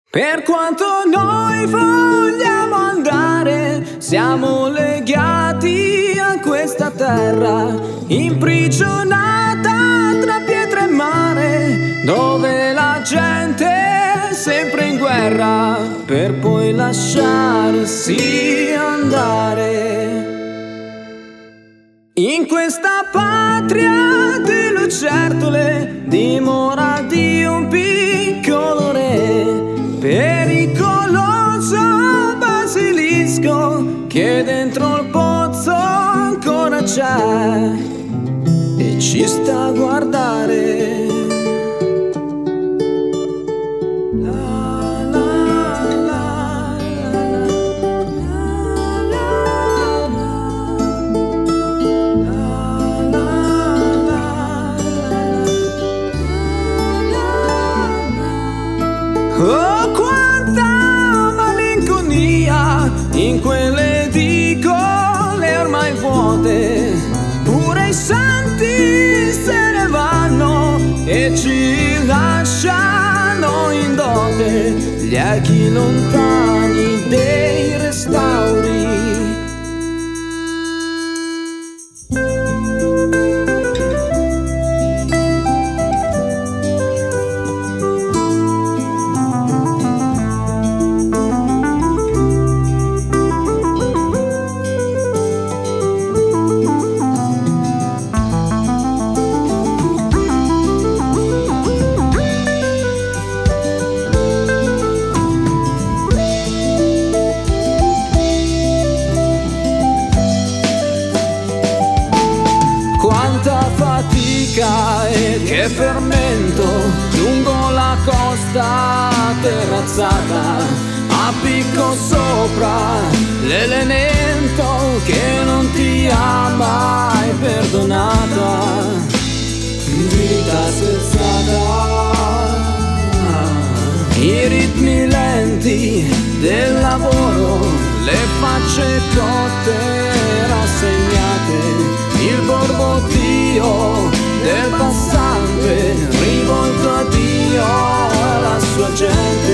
Per quanto noi vogliamo andare, siamo legati a questa terra, imprigionata tra pietre e mare, dove la gente è sempre in guerra, per poi lasciarsi andare. In questa patria di lucertole, dimora di un piccolo re, pericoloso basilisco che dentro il pozzo ancora c'è e ci sta a guardare. Oh, quanta malinconia in quelle edicole ormai vuote, pure i santi se ne vanno e ci lasciano in dote gli echi lontani dei restauri. Quanta fatica e che fermento lungo la costa terrazzata, a picco sopra l'elemento che non ti ha mai perdonata, vita spezzata. I ritmi lenti del lavoro, le facce cotte rassegnate, il borbottio del passante rivolto a Dio alla sua gente,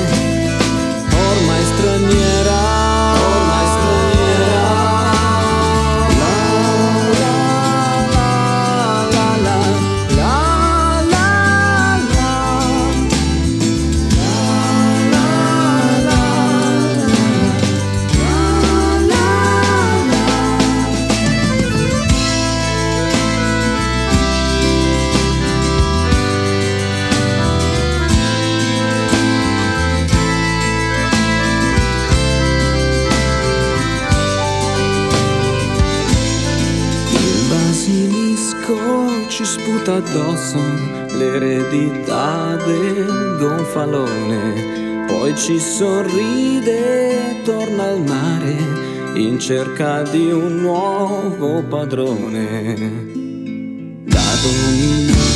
ormai straniera, ormai straniera. La la la la la la la ci sputa addosso l'eredità del gonfalone, poi ci sorride e torna al mare in cerca di un nuovo padrone da dominare.